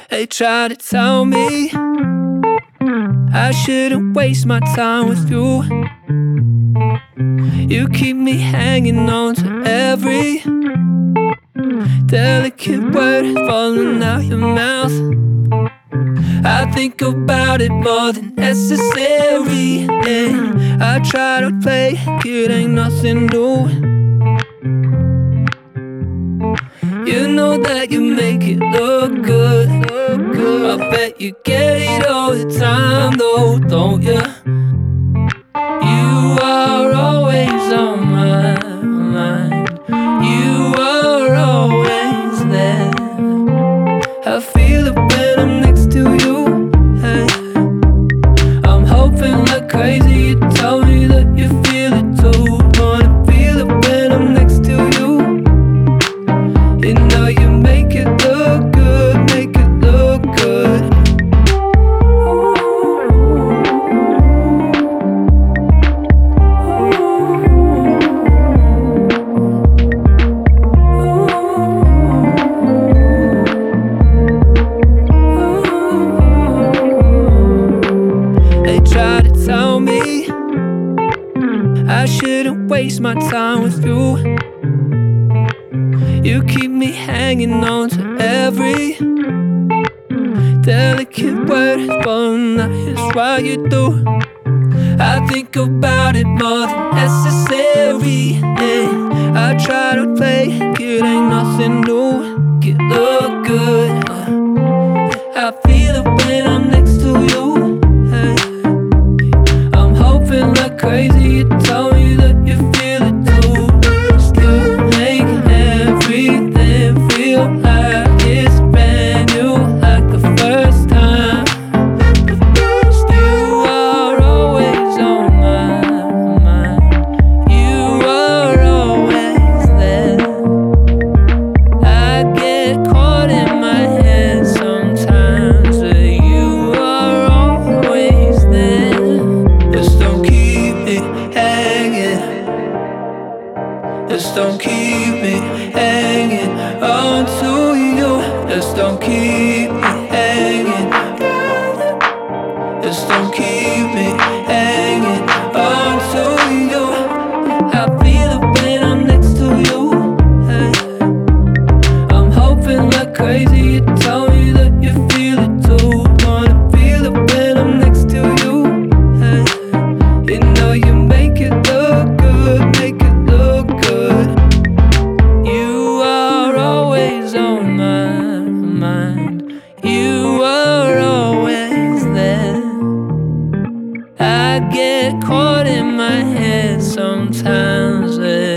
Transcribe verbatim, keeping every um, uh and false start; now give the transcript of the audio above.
They try to tell me I shouldn't waste my time with you. You keep me hanging on to every delicate word falling out your mouth. I think about it more than necessary, and I try to play it ain't nothing new. You know that you make it look good, look good. I bet you get it all the time though, don't you? You are always on my mind. You are always there. I feel it when I'm next to you. Hey, I'm hoping like crazy you tell me that you feel it too. Wanna feel it when I'm next to you. You know you make it look good, make it look good. They try to tell me I shouldn't waste my time with you. You keep me hanging on to every delicate word, but that's why you do. I think about it more than necessary, and I try to play it ain't nothing new. Get look good. I feel it when I'm next to you. Hey, I'm hoping like crazy you tell me that you feel it too. Still make everything feel like it's brand new, like the first time. Still are always on my mind. You are always there. I get caught in my head sometimes, but you are always there. Just don't keep me hanging. Just don't keep me hanging on to you. Just don't keep me hanging. Just don't keep me hanging on to you. I feel it when I'm next to you. Hey, I'm hoping like crazy you tell me that you feel it too. Wanna feel it when I'm next to you. Hey, you know you make it look good, make it look good. You are always on my mind. You are always there. I get caught in my head sometimes.